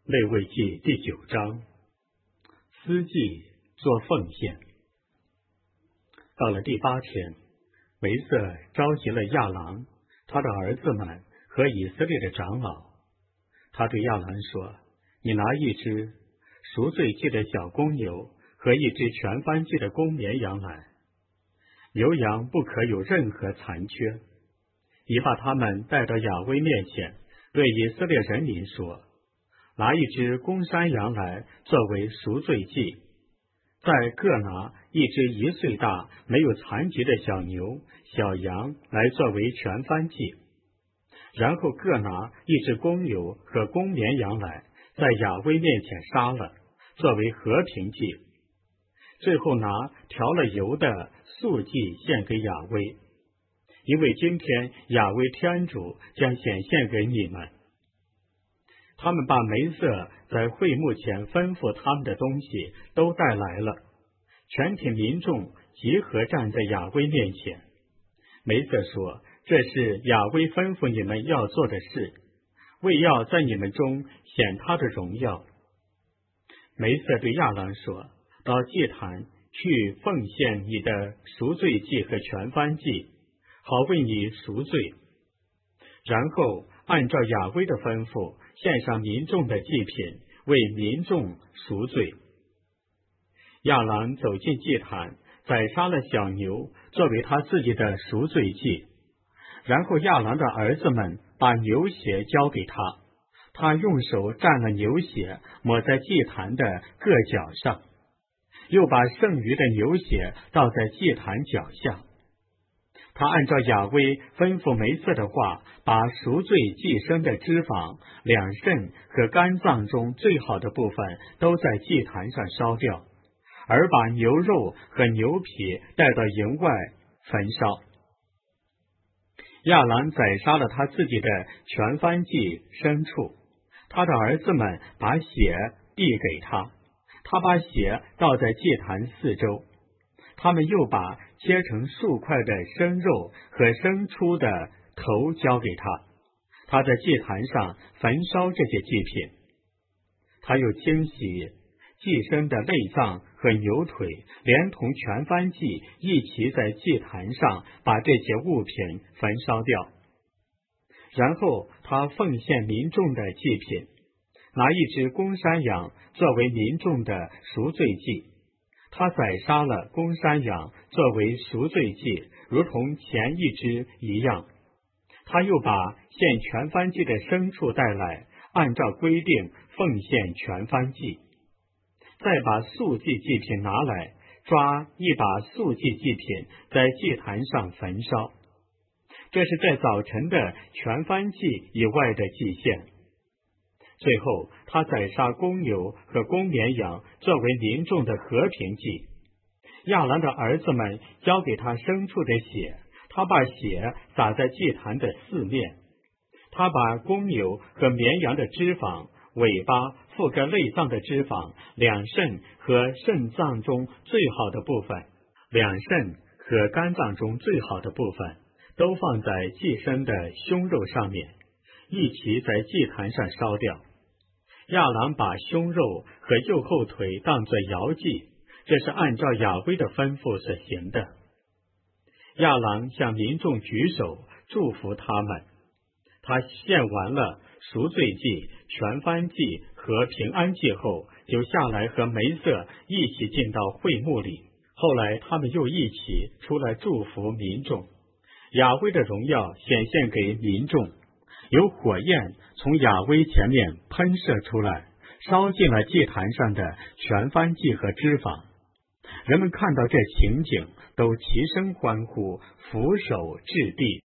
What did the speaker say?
利未记第9章，司祭做奉献。到了第8天，梅瑟召集了亚郎、他的儿子们和以色列的长老。他对亚郎说：你拿一只赎罪祭的小公牛和一只全燔祭的公绵羊来，牛羊不可有任何残缺。你把他们带到雅威面前，对以色列人民说：拿一只公山羊来作为赎罪祭，再各拿一只1岁大没有残疾的小牛、小羊来作为全燔祭，然后各拿一只公牛和公绵羊来，在雅威面前杀了，作为和平祭。最后拿调了油的素祭献给雅威，因为今天雅威天主将显现给你们。他们把梅瑟在会幕前吩咐他们的东西都带来了，全体民众集合站在雅威面前。梅瑟说：这是雅威吩咐你们要做的事，为要在你们中显他的荣耀。梅瑟对亚郎说：到祭坛去奉献你的赎罪祭和全燔祭，好为你赎罪，然后按照雅威的吩咐献上民众的祭品，为民众赎罪。亚郎走进祭坛，宰杀了小牛作为他自己的赎罪祭，然后亚郎的儿子们把牛血交给他，他用手蘸了牛血抹在祭坛的各角上，又把剩余的牛血倒在祭坛脚下。他按照雅威吩咐梅瑟的话，把赎罪祭牲的脂肪、两肾和肝脏中最好的部分都在祭坛上烧掉，而把牛肉和牛皮带到营外焚烧。亚郎宰杀了他自己的全燔祭牲畜，他的儿子们把血递给他，他把血倒在祭坛四周。他们又把切成数块的生肉和生出的头交给他，他在祭坛上焚烧这些祭品。他又清洗祭牲的内脏和牛腿，连同全燔祭一起在祭坛上把这些物品焚烧掉。然后他奉献民众的祭品，拿一只公山羊作为民众的赎罪祭。他宰杀了公山羊作为赎罪祭，如同前一只一样。他又把献全燔祭的牲畜带来，按照规定奉献全燔祭。再把素祭祭品拿来，抓一把素祭祭品在祭坛上焚烧。这是在早晨的全燔祭以外的祭献。最后他宰杀公牛和公绵羊作为民众的和平祭。亚郎的儿子们交给他牲畜的血，他把血洒在祭坛的四面。他把公牛和绵羊的脂肪、尾巴、覆盖内脏的脂肪、两肾和肾脏中最好的部分、两肾和肝脏中最好的部分都放在祭牲的胸肉上面，一起在祭坛上烧掉。亚郎把胸肉和右后腿当作摇祭，这是按照雅威的吩咐所行的。亚郎向民众举手祝福他们。他献完了赎罪祭、全燔祭和平安祭后，就下来和梅瑟一起进到会幕里。后来他们又一起出来祝福民众。雅威的荣耀显现给民众，有火焰从雅威前面喷射出来，烧尽了祭坛上的全燔祭和脂肪。人们看到这情景，都齐声欢呼，俯首至地。